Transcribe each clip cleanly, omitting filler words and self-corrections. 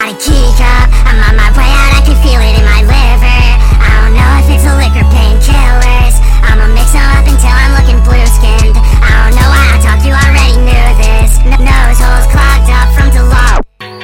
got a key cup, I'm on my way out, I can feel it in my liver. I don't know if it's a liquor, painkillers. I'ma mix them up until I'm looking blue-skinned. I don't know why I talked, you already knew this. Nose holes clogged up from Deloach.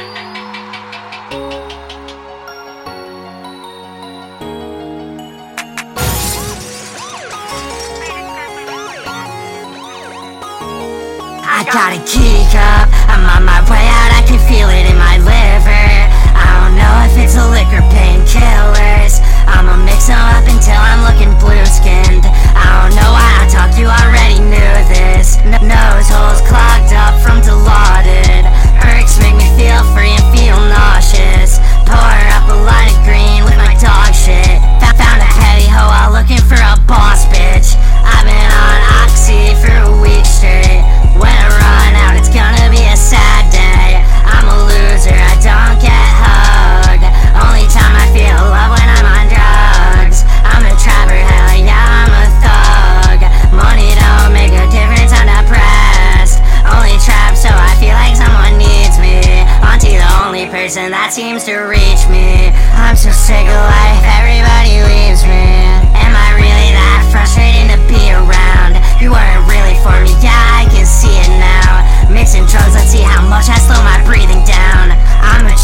I got a key cup, I'm on my way out, I can feel it in my liver. I don't know if it's a liquor, painkillers. I'ma mix them up until I'm looking blue-skinned. I don't know why I talked, you already knew this. Nose holes clogged up from Dilaudid. Perks make me feel free and feel nauseous. Pour up a line of green with my dog shit. Found a petty hoe out looking for a boss bitch. I've been on Oxy for a week straight. When I run out, it's gonna be a sad day. I'm a loser, I don't get hugged. Only time I feel love when I'm on drugs. I'm a trapper, hell yeah, I'm a thug. Money don't make a difference, I'm depressed. Only trap so I feel like someone needs me. Auntie the only person that seems to reach me. I'm so sick of life, everybody leaves me. Am I really that frustrating to be around? You weren't really for me, yeah, I can see it now. Mixing drugs, let's see how much I slow my breathing down. I'm a